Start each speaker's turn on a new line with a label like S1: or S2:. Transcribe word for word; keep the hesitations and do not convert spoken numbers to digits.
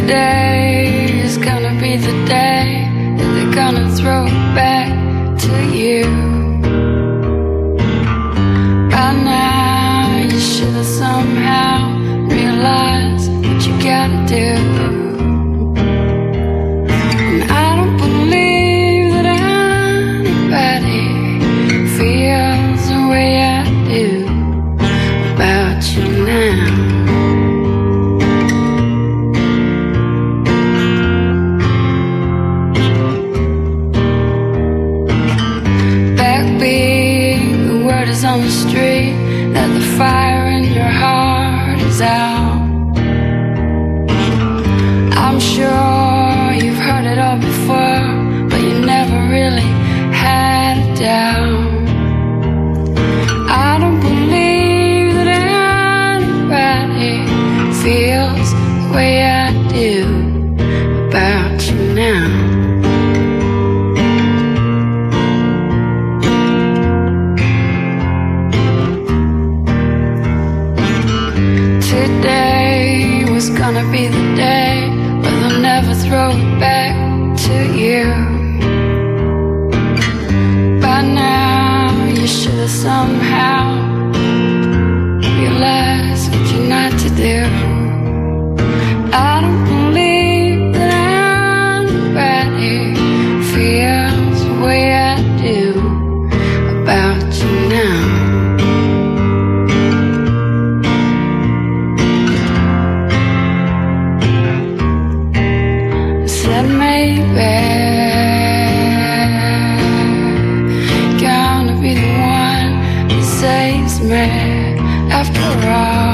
S1: Today is gonna be the day that they're gonna throw it back to you. By now you should have somehow realized what you gotta do. And I don't believe that anybody feels the way I do about you now. On the street that the fire in your heart is out. I'm sure you've heard it all before, but you never really had a doubt. I don't believe that anybody feels the way I do about you now. Today was gonna be the day where they'll never throw it back to you. By now you should have somehow realized what you're not to do. I don't believe that anybody feels the way I do about you now. Maybe gonna be the one that saves me after all.